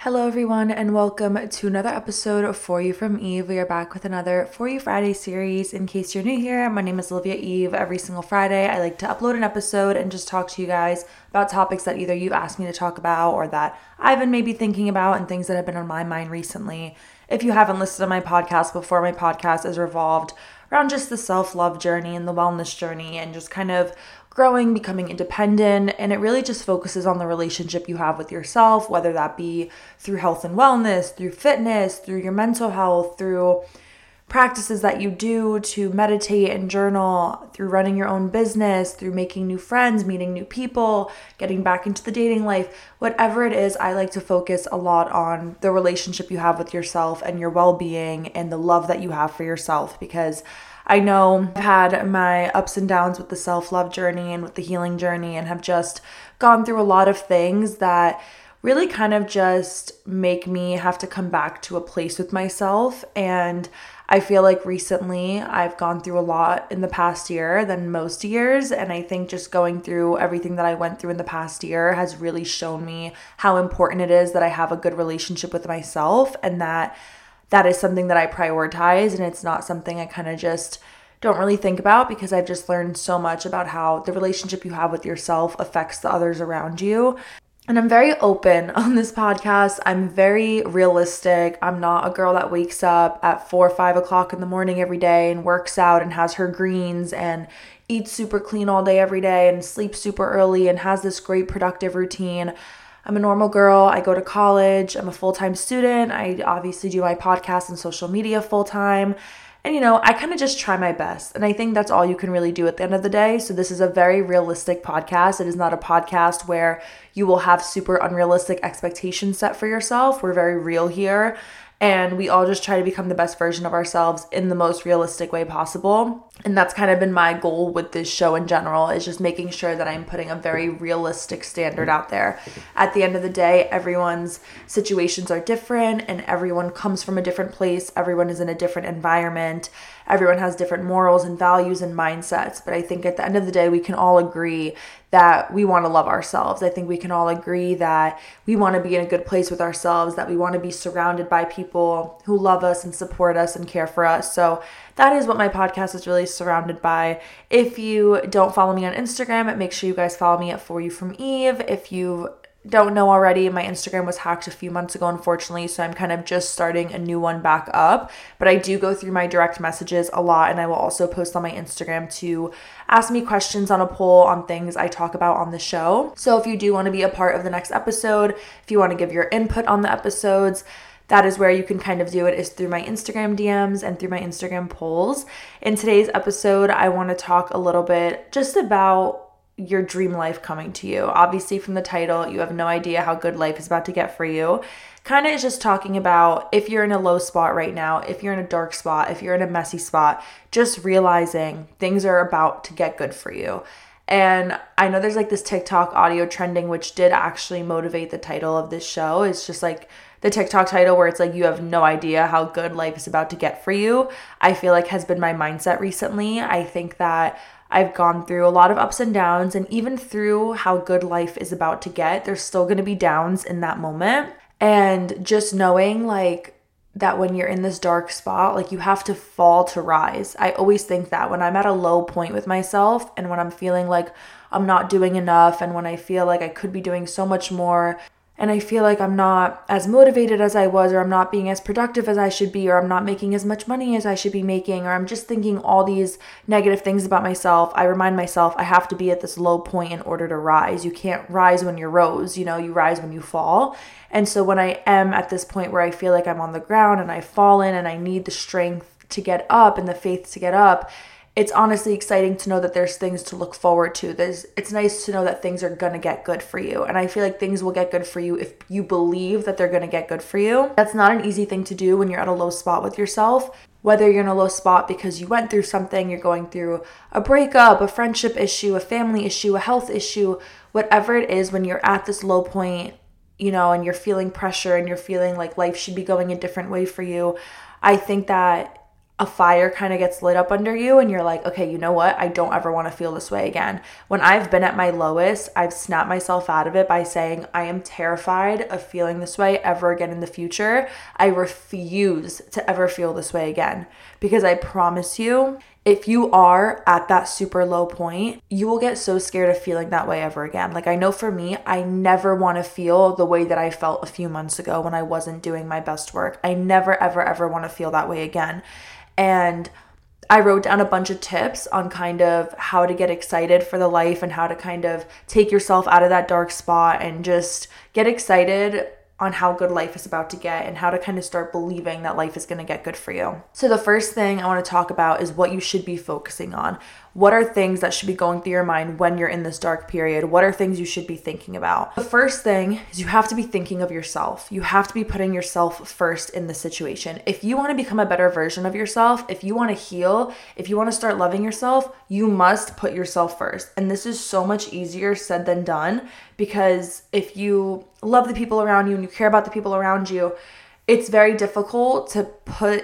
Hello, everyone, and welcome to another episode of For You from Eve. We are back with another For You Friday series. In case you're new here, my name is Olivia Eve. Every single Friday, I like to upload an episode and just talk to you guys about topics that either you've asked me to talk about or that I've been maybe thinking about and things that have been on my mind recently. If you haven't listened to my podcast before, my podcast is revolved around just the self-love journey and the wellness journey and just kind of growing, becoming independent, and it really just focuses on the relationship you have with yourself, whether that be through health and wellness, through fitness, through your mental health, through practices that you do to meditate and journal, through running your own business, through making new friends, meeting new people, getting back into the dating life. Whatever it is, I like to focus a lot on the relationship you have with yourself and your well-being and the love that you have for yourself, because I know I've had my ups and downs with the self-love journey and with the healing journey and have just gone through a lot of things that really kind of just make me have to come back to a place with myself. And I feel like recently I've gone through a lot in the past year than most years. And I think just going through everything that I went through in the past year has really shown me how important it is that I have a good relationship with myself, and that is something that I prioritize, and it's not something I kind of just don't really think about, because I've just learned so much about how the relationship you have with yourself affects the others around you. And I'm very open on this podcast. I'm very realistic. I'm not a girl that wakes up at 4 or 5 o'clock in the morning every day and works out and has her greens and eats super clean all day every day and sleeps super early and has this great productive routine. I'm a normal girl. I go to college. I'm a full-time student. I obviously do my podcast and social media full-time. And, I kind of just try my best. And I think that's all you can really do at the end of the day. So this is a very realistic podcast. It is not a podcast where you will have super unrealistic expectations set for yourself. We're very real here. And we all just try to become the best version of ourselves in the most realistic way possible. And that's kind of been my goal with this show in general, is just making sure that I'm putting a very realistic standard out there. At the end of the day, everyone's situations are different and everyone comes from a different place. Everyone is in a different environment. Everyone has different morals and values and mindsets. But I think at the end of the day, we can all agree that we want to love ourselves. I think we can all agree that we want to be in a good place with ourselves, that we want to be surrounded by people who love us and support us and care for us. So that is what my podcast is really surrounded by. If you don't follow me on Instagram, make sure you guys follow me at For You From Eve. If you don't know already, my Instagram was hacked a few months ago, unfortunately, so I'm kind of just starting a new one back up. But I do go through my direct messages a lot, and I will also post on my Instagram to ask me questions on a poll on things I talk about on the show. So if you do want to be a part of the next episode, if you want to give your input on the episodes, that is where you can kind of do it, is through my Instagram DMs and through my Instagram polls. In today's episode, I want to talk a little bit just about your dream life coming to you. Obviously, from the title, you have no idea how good life is about to get for you. Kind of is just talking about if you're in a low spot right now, if you're in a dark spot, if you're in a messy spot, just realizing things are about to get good for you. And I know there's like this TikTok audio trending, which did actually motivate the title of this show. It's just like the TikTok title where it's like, you have no idea how good life is about to get for you. I feel like has been my mindset recently. I think that I've gone through a lot of ups and downs, and even through how good life is about to get, there's still going to be downs in that moment. And just knowing like that when you're in this dark spot, like you have to fall to rise. I always think that when I'm at a low point with myself and when I'm feeling like I'm not doing enough and when I feel like I could be doing so much more, and I feel like I'm not as motivated as I was, or I'm not being as productive as I should be, or I'm not making as much money as I should be making, or I'm just thinking all these negative things about myself, I remind myself I have to be at this low point in order to rise. You can't rise when you're rose, you rise when you fall. And so when I am at this point where I feel like I'm on the ground and I've fallen and I need the strength to get up and the faith to get up, it's honestly exciting to know that there's things to look forward to. It's nice to know that things are going to get good for you. And I feel like things will get good for you if you believe that they're going to get good for you. That's not an easy thing to do when you're at a low spot with yourself. Whether you're in a low spot because you went through something, you're going through a breakup, a friendship issue, a family issue, a health issue, whatever it is, when you're at this low point, and you're feeling pressure and you're feeling like life should be going a different way for you, I think that a fire kind of gets lit up under you and you're like, okay, you know what? I don't ever want to feel this way again. When I've been at my lowest, I've snapped myself out of it by saying, I am terrified of feeling this way ever again in the future. I refuse to ever feel this way again, because I promise you, if you are at that super low point, you will get so scared of feeling that way ever again. Like, I know for me, I never want to feel the way that I felt a few months ago when I wasn't doing my best work. I never, ever, ever want to feel that way again. And I wrote down a bunch of tips on kind of how to get excited for the life and how to kind of take yourself out of that dark spot and just get excited on how good life is about to get and how to kind of start believing that life is going to get good for you. So the first thing I want to talk about is what you should be focusing on. What are things that should be going through your mind when you're in this dark period? What are things you should be thinking about? The first thing is you have to be thinking of yourself. You have to be putting yourself first in the situation. If you want to become a better version of yourself, if you want to heal, if you want to start loving yourself, you must put yourself first. And this is so much easier said than done, because if you love the people around you and you care about the people around you, it's very difficult to put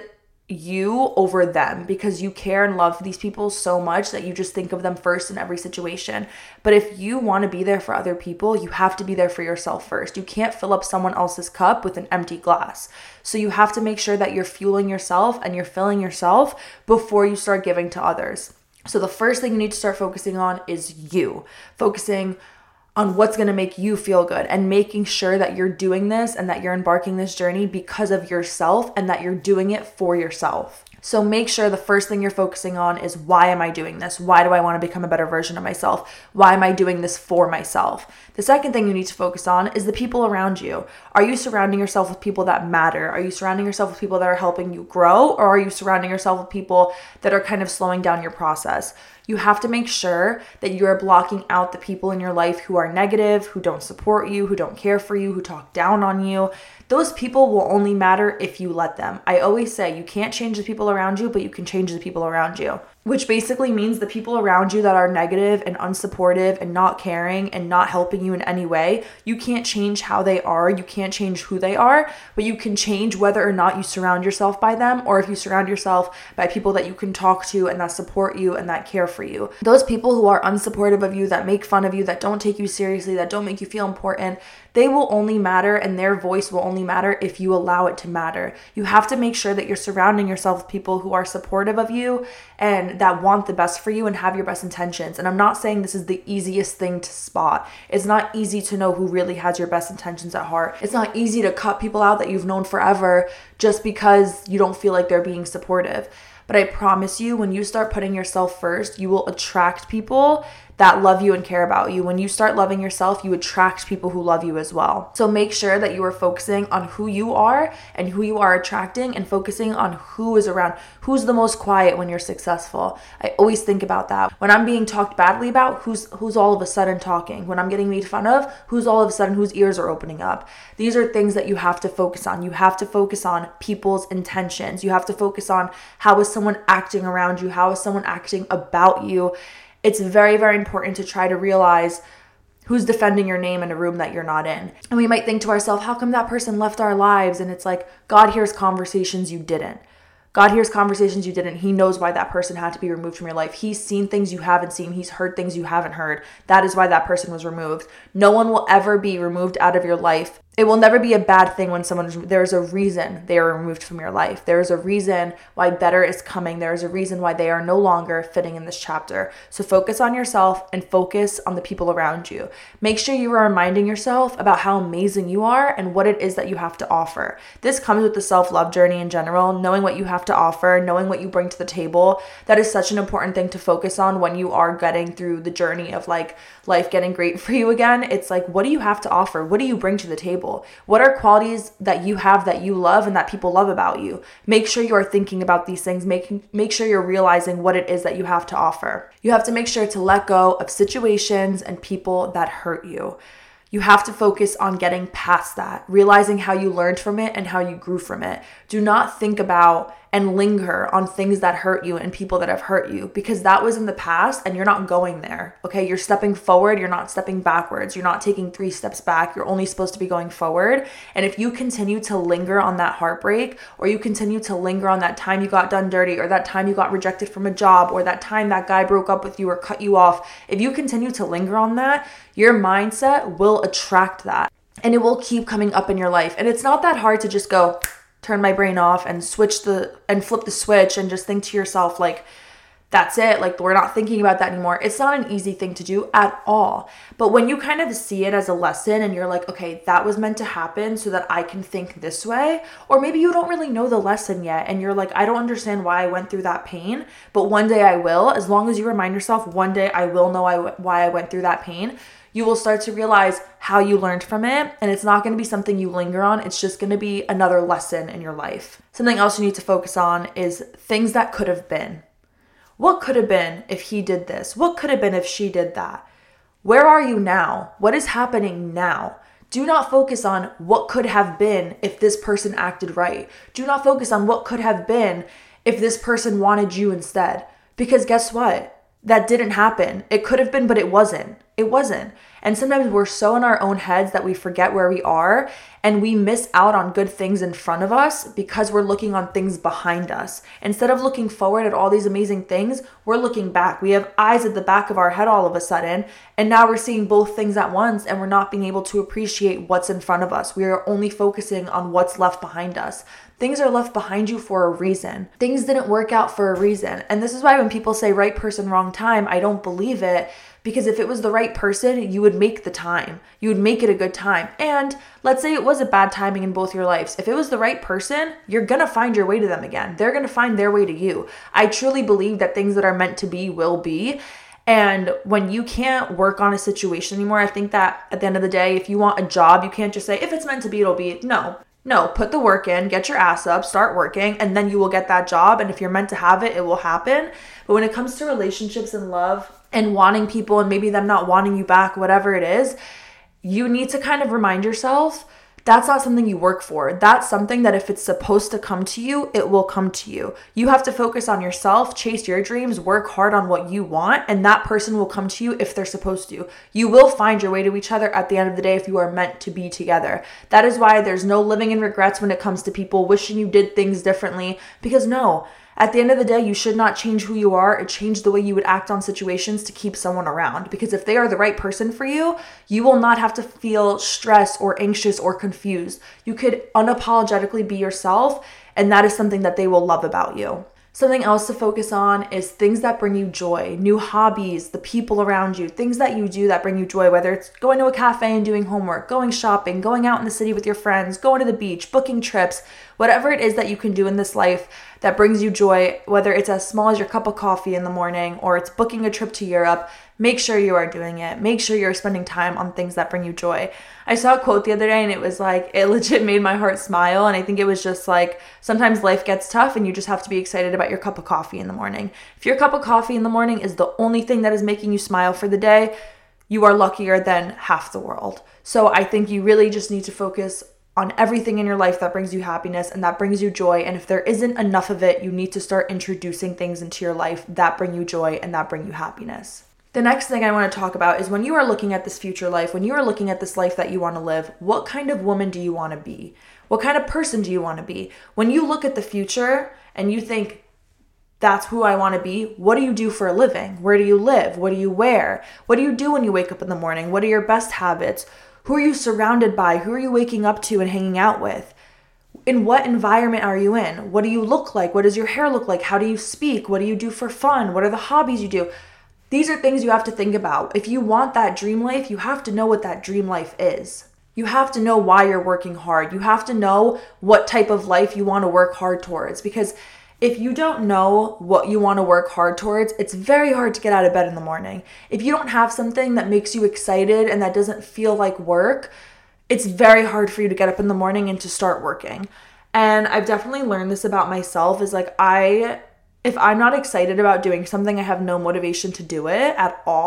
you over them, because you care and love these people so much that you just think of them first in every situation. But if you want to be there for other people, you have to be there for yourself first. You can't fill up someone else's cup with an empty glass. So you have to make sure that you're fueling yourself and you're filling yourself before you start giving to others. So the first thing you need to start focusing on is you. Focusing on what's going to make you feel good and making sure that you're doing this and that you're embarking this journey because of yourself and that you're doing it for yourself. So make sure the first thing you're focusing on is, why am I doing this? Why do I want to become a better version of myself? Why am I doing this for myself? The second thing you need to focus on is the people around you. Are you surrounding yourself with people that matter? Are you surrounding yourself with people that are helping you grow? Or are you surrounding yourself with people that are kind of slowing down your process? You have to make sure that you are blocking out the people in your life who are negative, who don't support you, who don't care for you, who talk down on you. Those people will only matter if you let them. I always say you can't change the people around you, but you can change the people around you, which basically means the people around you that are negative and unsupportive and not caring and not helping you in any way, you can't change how they are. You can't change who they are, but you can change whether or not you surround yourself by them, or if you surround yourself by people that you can talk to and that support you and that care for you. Those people who are unsupportive of you, that make fun of you, that don't take you seriously, that don't make you feel important, they will only matter, and their voice will only matter if you allow it to matter. You have to make sure that you're surrounding yourself with people who are supportive of you and that want the best for you and have your best intentions. And I'm not saying this is the easiest thing to spot. It's not easy to know who really has your best intentions at heart. It's not easy to cut people out that you've known forever just because you don't feel like they're being supportive. But I promise you, when you start putting yourself first, you will attract people that love you and care about you. When you start loving yourself, you attract people who love you as well. So make sure that you are focusing on who you are and who you are attracting, and focusing on who is around, who's the most quiet when you're successful. I always think about that. When I'm being talked badly about, who's all of a sudden talking? When I'm getting made fun of, who's all of a sudden, whose ears are opening up? These are things that you have to focus on. You have to focus on people's intentions. You have to focus on, how is someone acting around you? How is someone acting about you? It's very, very important to try to realize who's defending your name in a room that you're not in. And we might think to ourselves, how come that person left our lives? And it's like, God hears conversations you didn't. God hears conversations you didn't. He knows why that person had to be removed from your life. He's seen things you haven't seen. He's heard things you haven't heard. That is why that person was removed. No one will ever be removed out of your life. It will never be a bad thing when there's a reason they are removed from your life. There is a reason why better is coming. There is a reason why they are no longer fitting in this chapter. So focus on yourself and focus on the people around you. Make sure you are reminding yourself about how amazing you are and what it is that you have to offer. This comes with the self-love journey in general, knowing what you have to offer, knowing what you bring to the table. That is such an important thing to focus on when you are getting through the journey of like life getting great for you again. It's like, what do you have to offer? What do you bring to the table? What are qualities that you have that you love and that people love about you? Make sure you are thinking about these things. Make sure you're realizing what it is that you have to offer. You have to make sure to let go of situations and people that hurt you. You have to focus on getting past that, realizing how you learned from it and how you grew from it. Do not think about and linger on things that hurt you and people that have hurt you, because that was in the past and you're not going there. Okay. You're stepping forward. You're not stepping backwards. You're not taking 3 steps back. You're only supposed to be going forward. And if you continue to linger on that heartbreak, or you continue to linger on that time you got done dirty, or that time you got rejected from a job, or that time that guy broke up with you or cut you off, if you continue to linger on that, your mindset will attract that and it will keep coming up in your life. And it's not that hard to just go turn my brain off and flip the switch and just think to yourself, like, that's it. Like, we're not thinking about that anymore. It's not an easy thing to do at all. But when you kind of see it as a lesson and you're like, okay, that was meant to happen so that I can think this way. Or maybe you don't really know the lesson yet and you're like, I don't understand why I went through that pain, but one day I will. As long as you remind yourself, one day I will know why I went through that pain, you will start to realize how you learned from it. And it's not going to be something you linger on. It's just going to be another lesson in your life. Something else you need to focus on is things that could have been. What could have been if he did this? What could have been if she did that? Where are you now? What is happening now? Do not focus on what could have been if this person acted right. Do not focus on what could have been if this person wanted you instead. Because guess what? That didn't happen. It could have been, but it wasn't. It wasn't. And sometimes we're so in our own heads that we forget where we are and we miss out on good things in front of us because we're looking on things behind us. Instead of looking forward at all these amazing things, we're looking back. We have eyes at the back of our head all of a sudden, and now we're seeing both things at once and we're not being able to appreciate what's in front of us. We are only focusing on what's left behind us. Things are left behind you for a reason. Things didn't work out for a reason. And this is why when people say right person, wrong time, I don't believe it. Because if it was the right person, you would make the time. You would make it a good time. And let's say it was a bad timing in both your lives. If it was the right person, you're going to find your way to them again. They're going to find their way to you. I truly believe that things that are meant to be will be. And when you can't work on a situation anymore, I think that at the end of the day, if you want a job, you can't just say, if it's meant to be, it'll be. No, put the work in, get your ass up, start working, and then you will get that job. And if you're meant to have it, it will happen. But when it comes to relationships and love and wanting people and maybe them not wanting you back, whatever it is, you need to kind of remind yourself that's not something you work for. That's something that if it's supposed to come to you, it will come to you. You have to focus on yourself, chase your dreams, work hard on what you want, and that person will come to you if they're supposed to. You will find your way to each other at the end of the day if you are meant to be together. That is why there's no living in regrets when it comes to people wishing you did things differently, because no, at the end of the day, you should not change who you are or change the way you would act on situations to keep someone around. Because if they are the right person for you, you will not have to feel stressed or anxious or confused. You could unapologetically be yourself, and that is something that they will love about you. Something else to focus on is things that bring you joy, new hobbies, the people around you, things that you do that bring you joy, whether it's going to a cafe and doing homework, going shopping, going out in the city with your friends, going to the beach, booking trips, whatever it is that you can do in this life that brings you joy, whether it's as small as your cup of coffee in the morning or it's booking a trip to Europe, make sure you are doing it. Make sure you're spending time on things that bring you joy. I saw a quote the other day and it was like, it legit made my heart smile. And I think it was just like, sometimes life gets tough and you just have to be excited about your cup of coffee in the morning. If your cup of coffee in the morning is the only thing that is making you smile for the day, you are luckier than half the world. So I think you really just need to focus on everything in your life that brings you happiness and that brings you joy. And if there isn't enough of it, you need to start introducing things into your life that bring you joy and that bring you happiness. The next thing I want to talk about is when you are looking at this future life, when you are looking at this life that you want to live, what kind of woman do you want to be? What kind of person do you want to be? When you look at the future and you think, that's who I want to be, what do you do for a living? Where do you live? What do you wear? What do you do when you wake up in the morning? What are your best habits? Who are you surrounded by? Who are you waking up to and hanging out with? In what environment are you in? What do you look like? What does your hair look like? How do you speak? What do you do for fun? What are the hobbies you do? These are things you have to think about. If you want that dream life, you have to know what that dream life is. You have to know why you're working hard. You have to know what type of life you want to work hard towards. Because if you don't know what you want to work hard towards, it's very hard to get out of bed in the morning. If you don't have something that makes you excited and that doesn't feel like work, it's very hard for you to get up in the morning and to start working. And I've definitely learned this about myself is like if I'm not excited about doing something, I have no motivation to do it at all.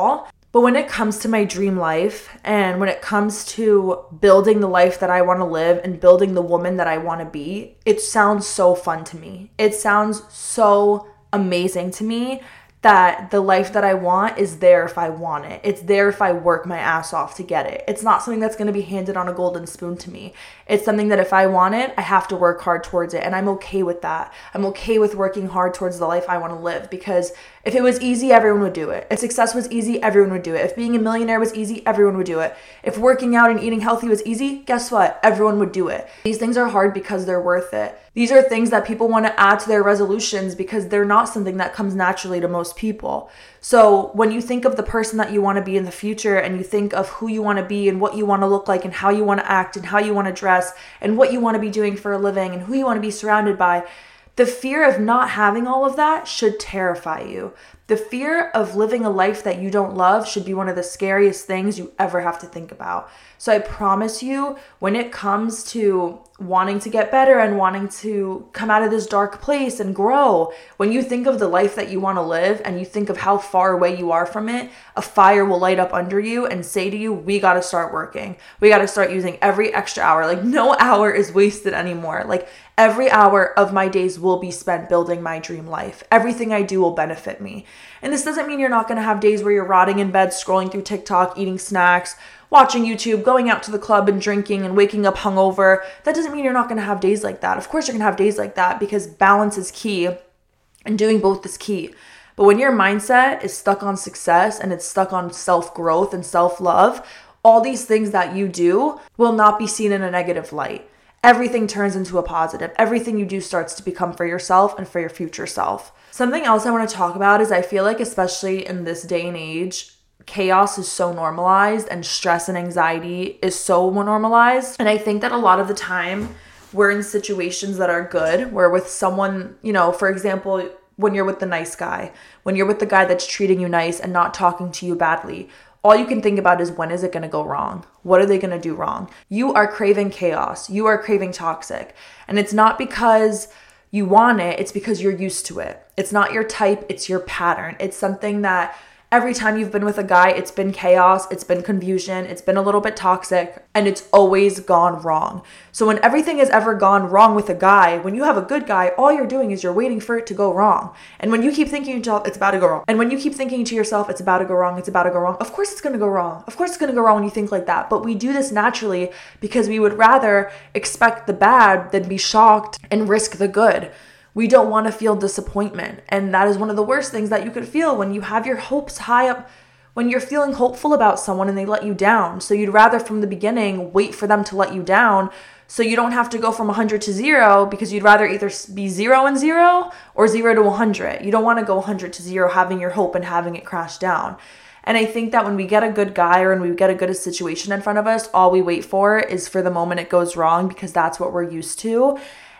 But when it comes to my dream life and when it comes to building the life that I want to live and building the woman that I want to be, it sounds so fun to me. It sounds so amazing to me that the life that I want is there if I want it. It's there if I work my ass off to get it. It's not something that's going to be handed on a golden spoon to me. It's something that if I want it, I have to work hard towards it. And I'm okay with that. I'm okay with working hard towards the life I want to live, because if it was easy, everyone would do it. If success was easy, everyone would do it. If being a millionaire was easy, everyone would do it. If working out and eating healthy was easy, guess what? Everyone would do it. These things are hard because they're worth it. These are things that people want to add to their resolutions because they're not something that comes naturally to most people. So when you think of the person that you want to be in the future, and you think of who you want to be and what you want to look like and how you want to act and how you want to dress and what you want to be doing for a living and who you want to be surrounded by, the fear of not having all of that should terrify you. The fear of living a life that you don't love should be one of the scariest things you ever have to think about. So I promise you, when it comes to wanting to get better and wanting to come out of this dark place and grow, when you think of the life that you want to live and you think of how far away you are from it, a fire will light up under you and say to you, we got to start working. We got to start using every extra hour. Like, no hour is wasted anymore. Like, every hour of my days will be spent building my dream life. Everything I do will benefit me. And this doesn't mean you're not going to have days where you're rotting in bed, scrolling through TikTok, eating snacks, watching YouTube, going out to the club and drinking and waking up hungover. That doesn't mean you're not going to have days like that. Of course you're going to have days like that, because balance is key and doing both is key. But when your mindset is stuck on success and it's stuck on self-growth and self-love, all these things that you do will not be seen in a negative light. Everything turns into a positive. Everything you do starts to become for yourself and for your future self. Something else I want to talk about is I feel like, especially in this day and age, chaos is so normalized and stress and anxiety is so normalized. And I think that a lot of the time we're in situations that are good, where with someone, for example, when you're with the nice guy, when you're with the guy that's treating you nice and not talking to you badly, all you can think about is, when is it going to go wrong? What are they going to do wrong? You are craving chaos. You are craving toxic. And it's not because you want it. It's because you're used to it. It's not your type. It's your pattern. It's something that every time you've been with a guy, it's been chaos, it's been confusion, it's been a little bit toxic, and it's always gone wrong. So when everything has ever gone wrong with a guy, when you have a good guy, all you're doing is you're waiting for it to go wrong. And when you keep thinking to yourself, it's about to go wrong. And when you keep thinking to yourself, it's about to go wrong, it's about to go wrong, of course it's going to go wrong. Of course it's going to go wrong when you think like that. But we do this naturally because we would rather expect the bad than be shocked and risk the good. We don't want to feel disappointment. And that is one of the worst things that you could feel, when you have your hopes high up, when you're feeling hopeful about someone and they let you down. So you'd rather from the beginning wait for them to let you down, so you don't have to go from 100 to 0, because you'd rather either be 0 and 0 or 0 to 100. You don't want to go 100 to 0 having your hope and having it crash down. And I think that when we get a good guy or when we get a good situation in front of us, all we wait for is for the moment it goes wrong, because that's what we're used to.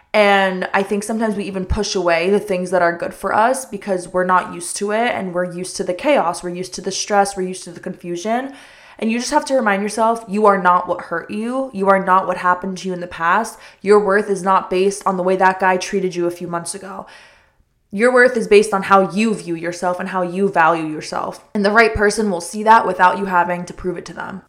And I think sometimes we even push away the things that are good for us because we're not used to it, and we're used to the chaos, we're used to the stress, we're used to the confusion. And you just have to remind yourself, you are not what hurt you. You are not what happened to you in the past. Your worth is not based on the way that guy treated you a few months ago. Your worth is based on how you view yourself and how you value yourself. And the right person will see that without you having to prove it to them.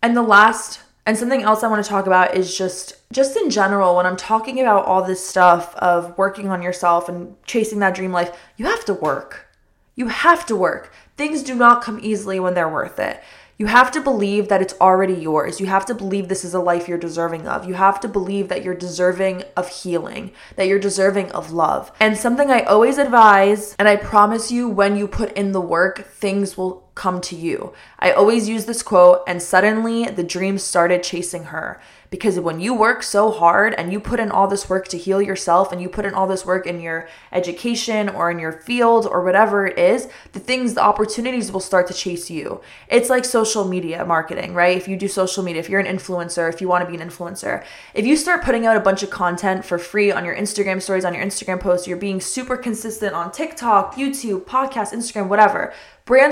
And something else I want to talk about is just in general, when I'm talking about all this stuff of working on yourself and chasing that dream life, you have to work. You have to work. Things do not come easily when they're worth it. You have to believe that it's already yours. You have to believe this is a life you're deserving of. You have to believe that you're deserving of healing, that you're deserving of love. And something I always advise, and I promise you, when you put in the work, things will come to you. I always use this quote, and suddenly the dream started chasing her. Because when you work so hard and you put in all this work to heal yourself, and you put in all this work in your education or in your field or whatever it is, the opportunities will start to chase you. It's like social media marketing, right? If you do social media, if you're an influencer, if you want to be an influencer, if you start putting out a bunch of content for free on your Instagram stories, on your Instagram posts, you're being super consistent on TikTok, YouTube, podcast, Instagram, whatever, brands will start to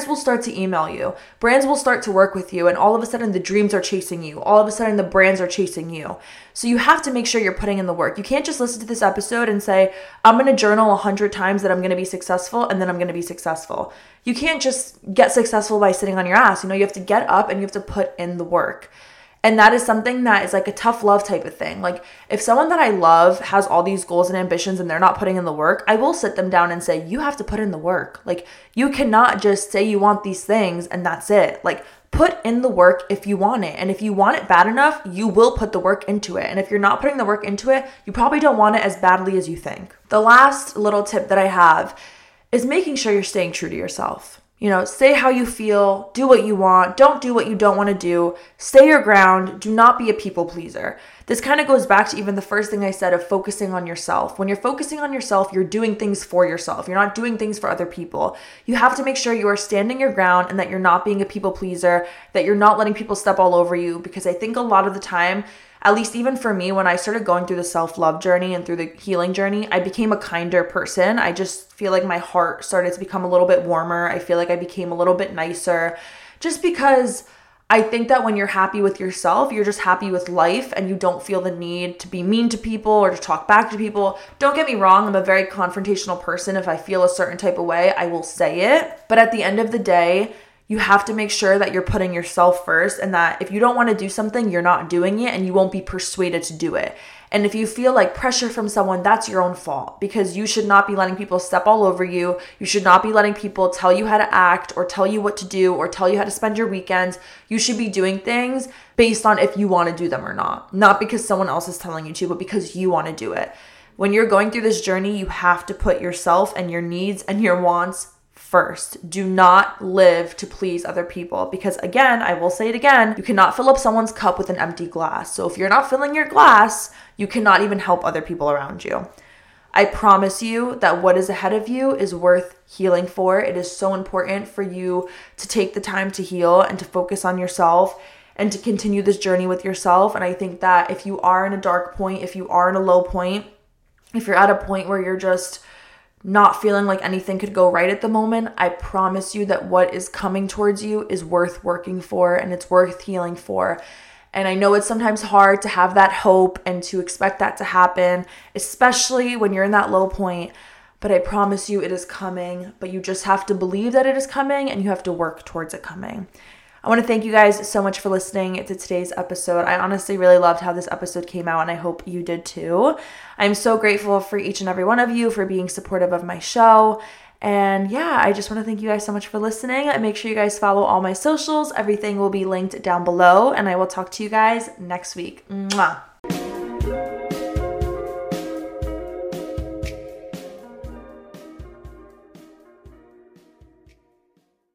to email you. Brands will start to work with you, and all of a sudden the dreams are chasing you. All of a sudden the brands are chasing you. So you have to make sure you're putting in the work. You can't just listen to this episode and say, I'm going to journal 100 times that I'm going to be successful, and then I'm going to be successful. You can't just get successful by sitting on your ass. You have to get up and you have to put in the work. And that is something that is like a tough love type of thing. Like if someone that I love has all these goals and ambitions and they're not putting in the work, I will sit them down and say, you have to put in the work. Like you cannot just say you want these things and that's it. Like put in the work if you want it. And if you want it bad enough, you will put the work into it. And if you're not putting the work into it, you probably don't want it as badly as you think. The last little tip that I have is making sure you're staying true to yourself. Say how you feel, do what you want, don't do what you don't want to do, stay your ground, do not be a people pleaser. This kind of goes back to even the first thing I said of focusing on yourself. When you're focusing on yourself, you're doing things for yourself. You're not doing things for other people. You have to make sure you are standing your ground and that you're not being a people pleaser, that you're not letting people step all over you, because I think a lot of the time, at least even for me, when I started going through the self-love journey and through the healing journey, I became a kinder person. I just feel like my heart started to become a little bit warmer. I feel like I became a little bit nicer, just because I think that when you're happy with yourself, you're just happy with life and you don't feel the need to be mean to people or to talk back to people. Don't get me wrong, I'm a very confrontational person. If I feel a certain type of way, I will say it. But at the end of the day, you have to make sure that you're putting yourself first, and that if you don't want to do something, you're not doing it and you won't be persuaded to do it. And if you feel like pressure from someone, that's your own fault, because you should not be letting people step all over you. You should not be letting people tell you how to act or tell you what to do or tell you how to spend your weekends. You should be doing things based on if you want to do them or not because someone else is telling you to, but because you want to do it. When you're going through this journey, you have to put yourself and your needs and your wants first. Do not live to please other people, because again, I will say it again, you cannot fill up someone's cup with an empty glass. So if you're not filling your glass, you cannot even help other people around you. I promise you that what is ahead of you is worth healing for. It is so important for you to take the time to heal and to focus on yourself and to continue this journey with yourself. And I think that if you are in a dark point, if you are in a low point, if you're at a point where you're just not feeling like anything could go right at the moment, I promise you that what is coming towards you is worth working for and it's worth healing for. And I know it's sometimes hard to have that hope and to expect that to happen, especially when you're in that low point, but I promise you it is coming. But you just have to believe that it is coming and you have to work towards it coming. I want to thank you guys so much for listening to today's episode. I honestly really loved how this episode came out, and I hope you did too. I'm so grateful for each and every one of you for being supportive of my show. And yeah, I just want to thank you guys so much for listening. Make sure you guys follow all my socials. Everything will be linked down below, and I will talk to you guys next week. Mwah.